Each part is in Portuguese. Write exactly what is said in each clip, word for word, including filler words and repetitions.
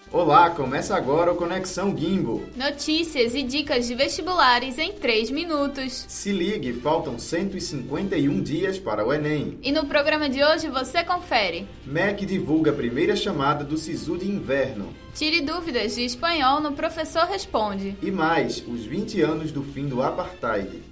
Olá, começa agora o Conexão Gimbo. Notícias e dicas de vestibulares em três minutos. Se ligue, faltam cento e cinquenta e um dias para o Enem. E no programa de hoje você confere. M E C divulga a primeira chamada do Sisu de inverno. Tire dúvidas de espanhol no Professor Responde. E mais, os vinte anos do fim do Apartheid.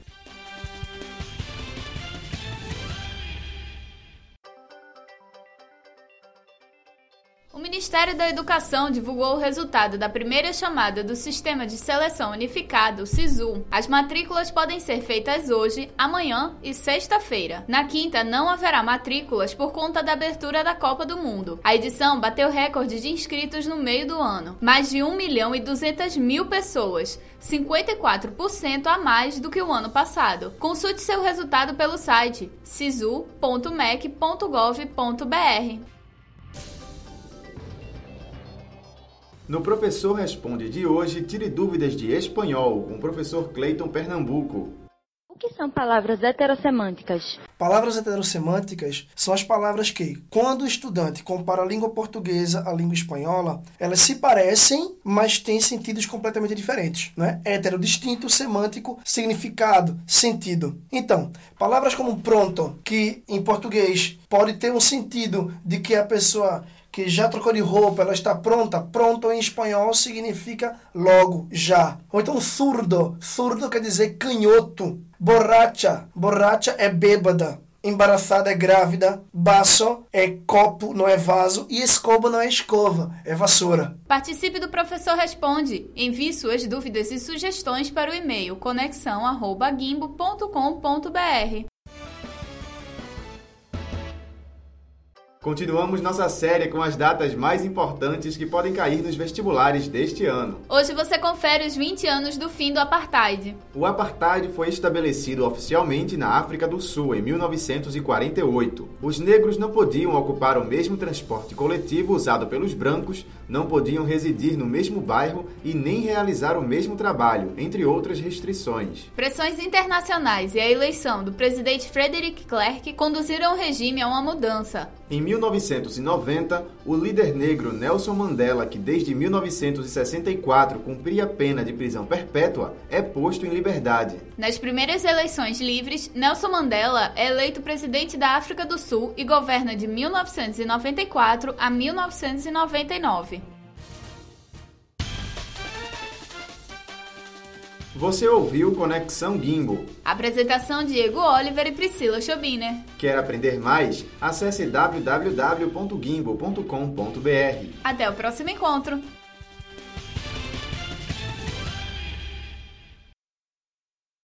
O Ministério da Educação divulgou o resultado da primeira chamada do Sistema de Seleção Unificado, o Sisu. As matrículas podem ser feitas hoje, amanhã e sexta-feira. Na quinta, não haverá matrículas por conta da abertura da Copa do Mundo. A edição bateu recorde de inscritos no meio do ano. Mais de um milhão e duzentas mil pessoas, cinquenta e quatro por cento a mais do que o ano passado. Consulte seu resultado pelo site sisu ponto mec ponto gov ponto br. No Professor Responde de hoje, tire dúvidas de espanhol com o professor Cleiton Pernambuco. O que são palavras heterossemânticas? Palavras heterossemânticas são as palavras que, quando o estudante compara a língua portuguesa à língua espanhola, elas se parecem, mas têm sentidos completamente diferentes, né? Hétero, distinto, semântico, significado, sentido. Então, palavras como pronto, que em português pode ter um sentido de que a pessoa que já trocou de roupa, ela está pronta. Pronto em espanhol significa logo, já. Ou então surdo. Surdo quer dizer canhoto. Borracha. Borracha é bêbada. Embaraçada é grávida. Baço é copo, não é vaso. E escova não é escova, é vassoura. Participe do Professor Responde. Envie suas dúvidas e sugestões para o e-mail conexão arroba gimbo ponto com ponto br. Continuamos nossa série com as datas mais importantes que podem cair nos vestibulares deste ano. Hoje você confere os vinte anos do fim do Apartheid. O Apartheid foi estabelecido oficialmente na África do Sul em mil novecentos e quarenta e oito. Os negros não podiam ocupar o mesmo transporte coletivo usado pelos brancos, não podiam residir no mesmo bairro e nem realizar o mesmo trabalho, entre outras restrições. Pressões internacionais e a eleição do presidente Frederick Clerc conduziram o regime a uma mudança. Em mil novecentos e noventa, o líder negro Nelson Mandela, que desde mil novecentos e sessenta e quatro cumpria a pena de prisão perpétua, é posto em liberdade. Nas primeiras eleições livres, Nelson Mandela é eleito presidente da África do Sul e governa de mil novecentos e noventa e quatro a mil novecentos e noventa e nove. Você ouviu Conexão Gimbo. Apresentação Diego Oliver e Priscila Schobiner. Quer aprender mais? Acesse w w w ponto gimbo ponto com ponto br. Até o próximo encontro!